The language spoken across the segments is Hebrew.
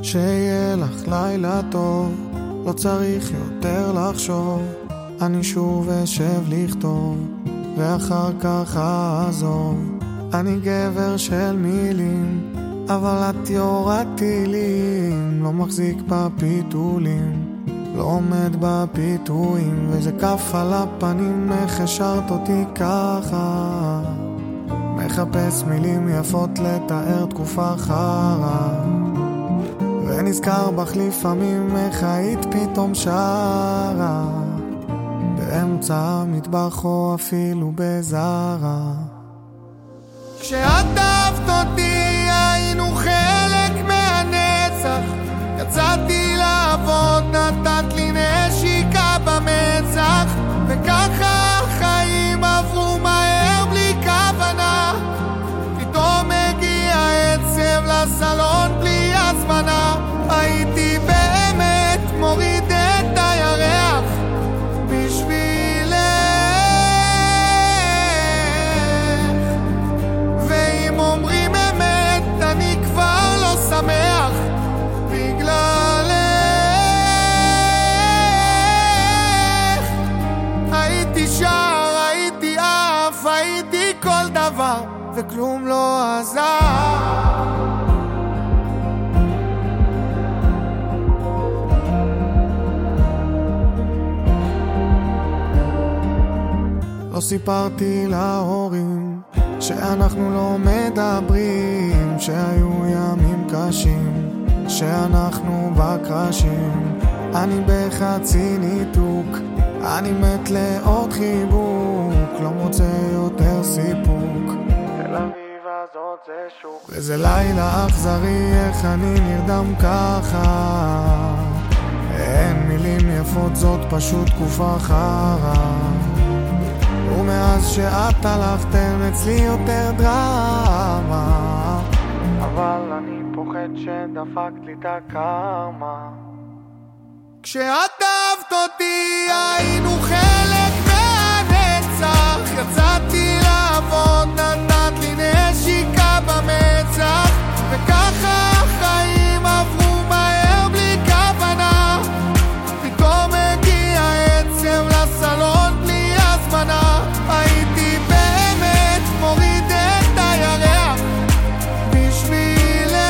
שיהיה לך לילה טוב, לא צריך יותר לחשוב, אני שוב אשב לכתוב ואחר כך אעזוב. אני גבר של מילים, אבל את יורת טילים, לא מחזיק בפיתולים, לא עומד בפיתויים, וזה כף על הפנים, איך השארת אותי ככה, מחפש מילים יפות לתאר תקופה חרה, ונזכר בך לפעמים איך היית פתאום שרה באמצע המטבח או אפילו בזרה. כשאת אהבת אותי היינו חלק מהנצח, יצאתי לעבוד, נתת לי נשיקה במצח, וככה החיים עברו מהר בלי כוונה, פתאום הגיע עצב לסלון בלי הזמנה, הייתי באמת מוריד את הירח בשבילך, ואם אומרים אמת אני כבר לא שמח בגללך. הייתי שר, הייתי אף, הייתי כל דבר, וכלום לא עזר. לא סיפרתי להורים שאנחנו לא מדברים, שהיו ימים קשים, שאנחנו בקרשים, אני בחצי ניתוק, אני מת לעוד חיבוק, לא מוצא יותר סיפוק, תל אביב הזאת זה שוק, וזה לילה אכזרי, איך אני נרדם ככה, אין מילים יפות, זאת פשוט תקופה חרה, ומאז שאת הלכת אין אצלי יותר דרמה, אבל אני פוחד שדפקת לי את הקרמה. כשאת אהבת אותי היינו חלק מהנצח, יצאתי לעבוד, נתת לי נשיקה במצח, וככה החיים עברו מהר בלי כוונה, פתאום הגיע עצב לסלון בלי הזמנה, הייתי באמת מוריד את הירח בשבילך,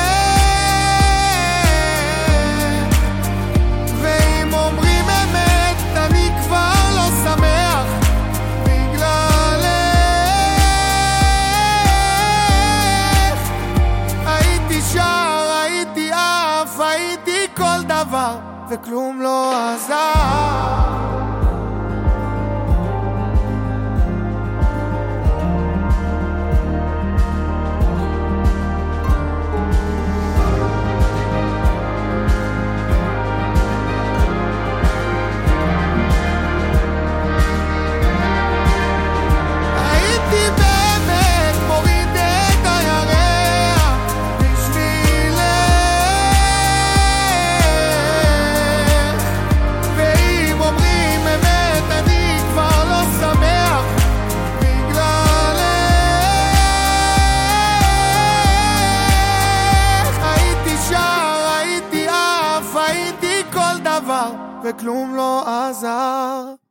ואם אומרים אמת אני כבר לא שמח בגללך. הייתי שר, הייתי אף, הייתי כל דבר, וכלום לא עזר. וכלום לא עזר.